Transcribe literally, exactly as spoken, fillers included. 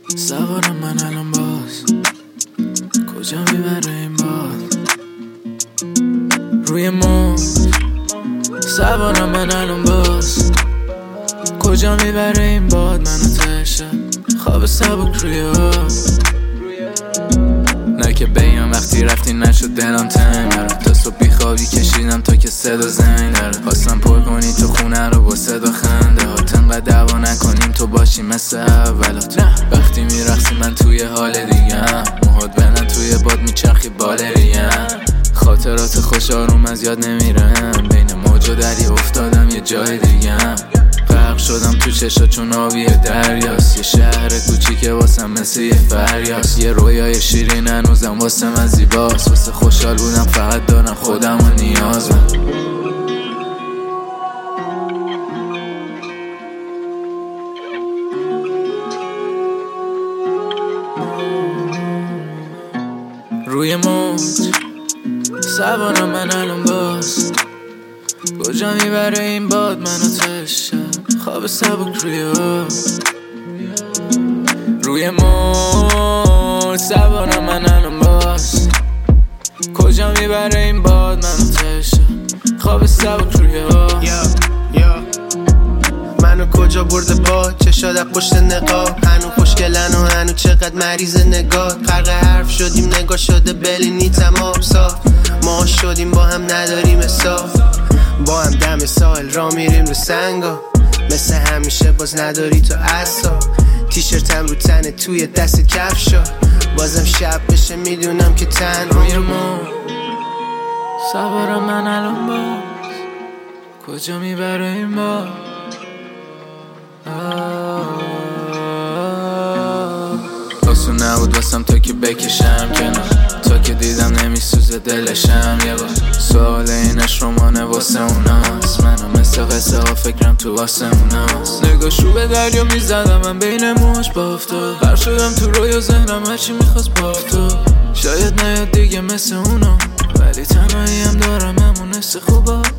سوارم من الان باز کجا میبره این باد روی موج. سوارم من الان باز کجا میبره این باد منو تشه خواب سبک روی آب. نه که بگم وقتی رفتی نشد دلم تنگ داره تا صبح بیخوابی کشیدم تا که صدا زنگ داره خواستم پر کنی تو خونه رو با صدا خنده ها تنقدر دعوا نکنیم تو باشی مثل اولات. وقتی میرقصی من توی حال دیگم موهات بلند توی باد میچرخی بالریم خاطرات خوش آروم از یاد نمیرم بین موج و دریا افتادم یه جای دیگم غرق شدم تو چشا چون آبی دریاست یه شهر کوچیکه واسم مثل یه فریاست یه رویای شیرین هنوزم واسه من زیباست واسه خوشحال بودم فقط دارم خودم و نیازم. روی موج سوارم من الان باز کجا میبره این باد منو تشه خواب سبک روی آب. روی موج سوارم من الان باز کجا میبره این باد منو تشه خواب سبک روی آب. منو کجا برده با چشاد از پشت نقاب هنو خوشگلن و هنو چقدر مریض نگاه غرق حرف شدیم نگاه شده بلینی تمام صاف ما شدیم با هم نداریم حساب با هم دم ساحل را میریم رو سنگا مثل همیشه باز نداری تو عصا تیشرتم رو تنه توی دست کفشا بازم شب بشه میدونم که تن روی ما سوارم من الان باز کجا میبره این باد آسون نبود واسم تا که بکشم کنار تا که دیدم نمیسوزه دلشم یه بار سوال اینش رمانه واسه اوناست منم مثل قصه ها فکرم تو واسه اوناست نگاش رو به دریا میزدم من بین موش بافتاد غرق شدم تو رویا ذهنم هرچی میخواست بافتاد شاید نیاد دیگه مثل اونا ولی تنهایی هم دارم همون حس خوبا.